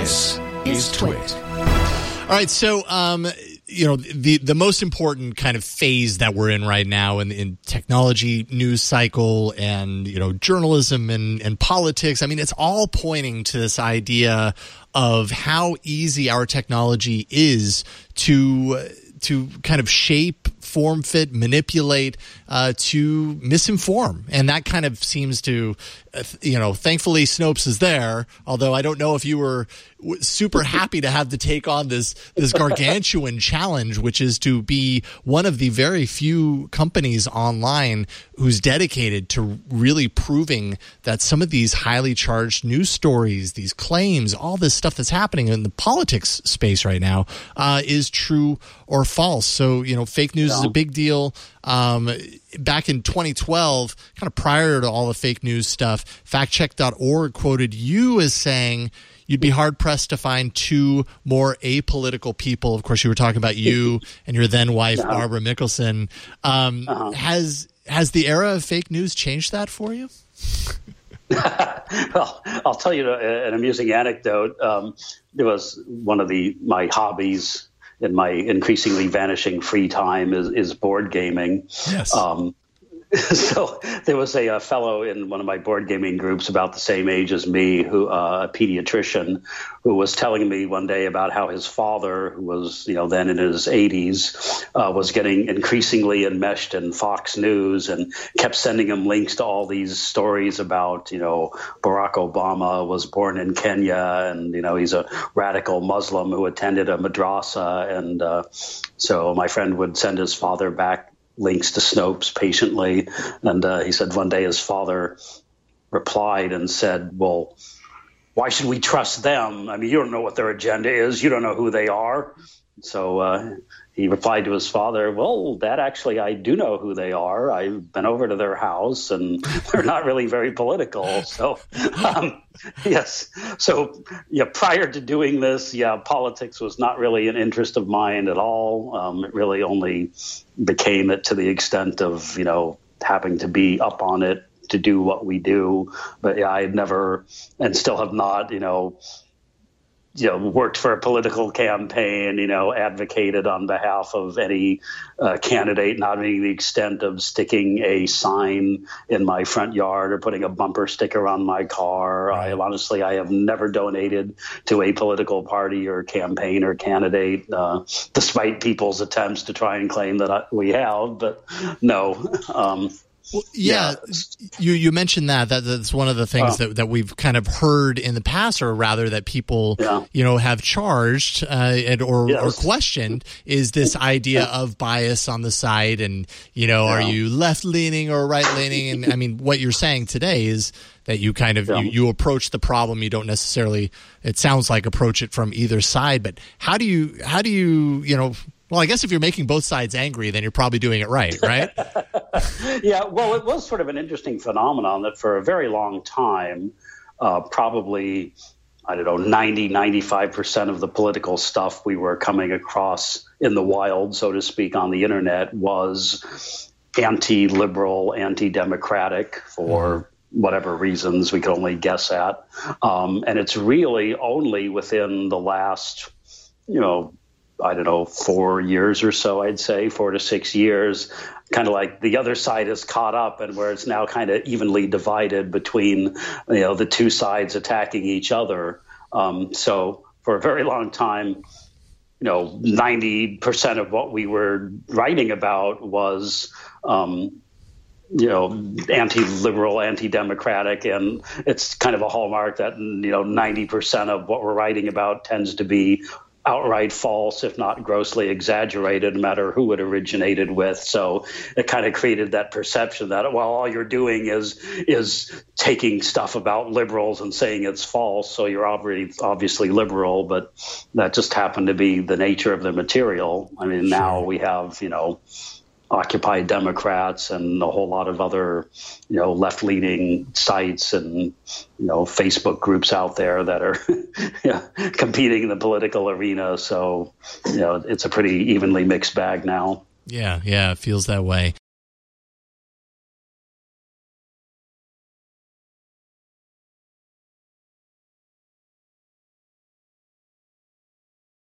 This is Twit. All right, so the most important kind of phase that we're in right now in technology news cycle and journalism and politics. I mean, it's all pointing to this idea of how easy our technology is to kind of shape, form fit, manipulate, to misinform. And that kind of seems to, thankfully Snopes is there, although I don't know if you were super happy to have to take on this gargantuan challenge, which is to be one of the very few companies online who's dedicated to really proving that some of these highly charged news stories, these claims, all this stuff that's happening in the politics space right now is true or false. So, fake news is a big deal. Back in 2012, kind of prior to all the fake news stuff, factcheck.org quoted you as saying you'd be hard-pressed to find two more apolitical people. Of course, you were talking about you and your then-wife, Barbara Mickelson. Has the era of fake news changed that for you? Well, I'll tell you an amusing anecdote. It was one of my hobbies in my increasingly vanishing free time is board gaming. Yes. So there was a fellow in one of my board gaming groups about the same age as me, a pediatrician, who was telling me one day about how his father, who was then in his 80s, was getting increasingly enmeshed in Fox News and kept sending him links to all these stories about Barack Obama was born in Kenya and he's a radical Muslim who attended a madrasa, and so my friend would send his father back links to Snopes patiently. And he said one day his father replied and said, well, why should we trust them? I mean, you don't know what their agenda is. You don't know who they are. So he replied to his father, well, Dad, actually, I do know who they are. I've been over to their house, and they're not really very political. So, yes. So, prior to doing this, politics was not really an interest of mine at all. It really only became it to the extent of, having to be up on it to do what we do. But, I had never and still have not, worked for a political campaign, advocated on behalf of any candidate, not to the extent of sticking a sign in my front yard or putting a bumper sticker on my car. Right. I have never donated to a political party or campaign or candidate, despite people's attempts to try and claim that we have, but no. Well, you mentioned that's one of the things that we've kind of heard in the past, or rather that people have charged or questioned, is this idea of bias on the site, and are you left leaning or right leaning? And I mean, what you're saying today is that you kind of you approach the problem. You don't necessarily, it sounds like, approach it from either side. But how do you well, I guess if you're making both sides angry, then you're probably doing it right? Yeah, well, it was sort of an interesting phenomenon that for a very long time, probably, 95% of the political stuff we were coming across in the wild, so to speak, on the internet was anti-liberal, anti-democratic for whatever reasons we could only guess at. And it's really only within the last, 4 years or so, I'd say 4 to 6 years, kind of like the other side is caught up, and where it's now kind of evenly divided between, the two sides attacking each other. So for a very long time, 90% of what we were writing about was, anti-liberal, anti-democratic, and it's kind of a hallmark that, 90% of what we're writing about tends to be outright false, if not grossly exaggerated, no matter who it originated with. So it kind of created that perception that, all you're doing is taking stuff about liberals and saying it's false, so you're obviously liberal, but that just happened to be the nature of the material. I mean, now we have, Occupy Democrats and a whole lot of other, left-leaning sites and, Facebook groups out there that are competing in the political arena. So, it's a pretty evenly mixed bag now. Yeah, it feels that way.